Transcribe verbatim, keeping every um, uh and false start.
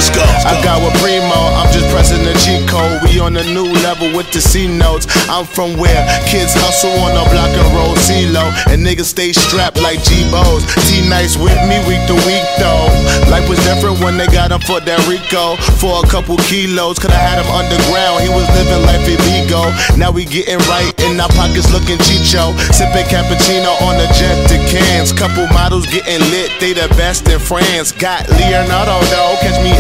Let's go. I got with Primo, I'm just pressing the cheat code. We on a new level with the C notes. I'm from where kids hustle on the block and roll C-Lo, and niggas stay strapped like G-Bo's. T-Nice with me week to week though. Life was different when they got him for that Rico. For a couple kilos, could I had him underground. He was living life illegal. Now we getting right in our pockets looking chicho. Sipping cappuccino on a jet to Cannes. Couple models getting lit, they the best in France. Got Leonardo though, catch me